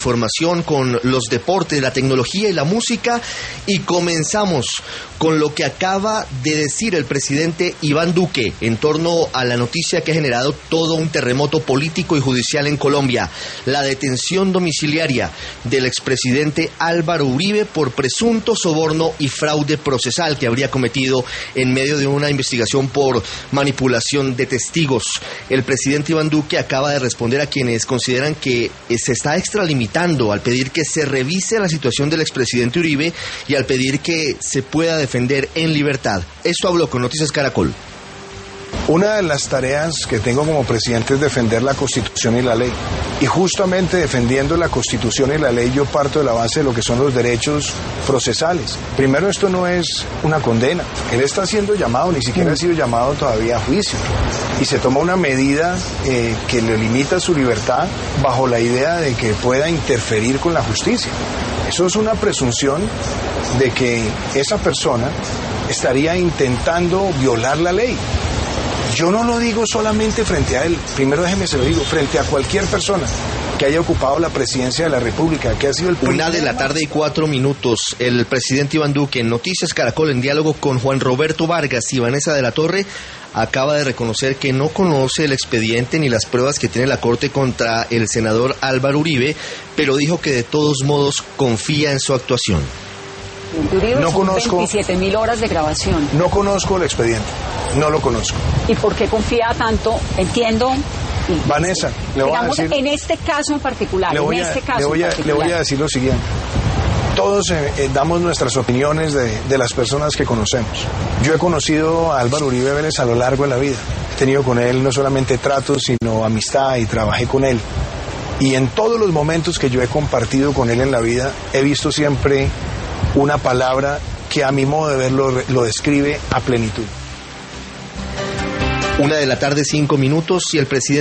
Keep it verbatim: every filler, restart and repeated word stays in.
Información con los deportes, la tecnología y la música, y comenzamos con lo que acaba de decir el presidente Iván Duque en torno a la noticia que ha generado todo un terremoto político y judicial en Colombia: la detención domiciliaria del expresidente Álvaro Uribe por presunto soborno y fraude procesal que habría cometido en medio de una investigación por manipulación de testigos. El presidente Iván Duque acaba de responder a quienes consideran que se está extralimitando al pedir que se revise la situación del expresidente Uribe y al pedir que se pueda defender en libertad. Esto habló con Noticias Caracol. Una de las tareas que tengo como presidente es defender la Constitución y la ley. Y justamente defendiendo la Constitución y la ley yo parto de la base de lo que son los derechos procesales. Primero, esto no es una condena. Él está siendo llamado, ni siquiera ha sido llamado todavía a juicio. Y se toma una medida eh, que le limita su libertad bajo la idea de que pueda interferir con la justicia. Eso es una presunción de que esa persona estaría intentando violar la ley. Yo no lo digo solamente frente a él, primero déjeme se lo digo, frente a cualquier persona que haya ocupado la presidencia de la República, que ha sido el primer... Una de la tarde y cuatro minutos, el presidente Iván Duque en Noticias Caracol, en diálogo con Juan Roberto Vargas y Vanessa de la Torre, acaba de reconocer que no conoce el expediente ni las pruebas que tiene la Corte contra el senador Álvaro Uribe, pero dijo que de todos modos confía en su actuación. Uribe, no son conozco veintisiete mil horas de grabación. No conozco el expediente, no lo conozco. ¿Y por qué confía tanto? Entiendo. Vanessa, le voy digamos, a decir, en este caso en particular, le voy, en a, este caso le voy, a, en particular. le voy a decir lo siguiente. Todos eh, eh, damos nuestras opiniones de, de las personas que conocemos. Yo he conocido a Álvaro Uribe Vélez a lo largo de la vida. He tenido con él no solamente tratos, sino amistad, y trabajé con él. Y en todos los momentos que yo he compartido con él en la vida, he visto siempre una palabra que a mi modo de verlo lo describe a plenitud. Una de la tarde, cinco minutos, y el presidente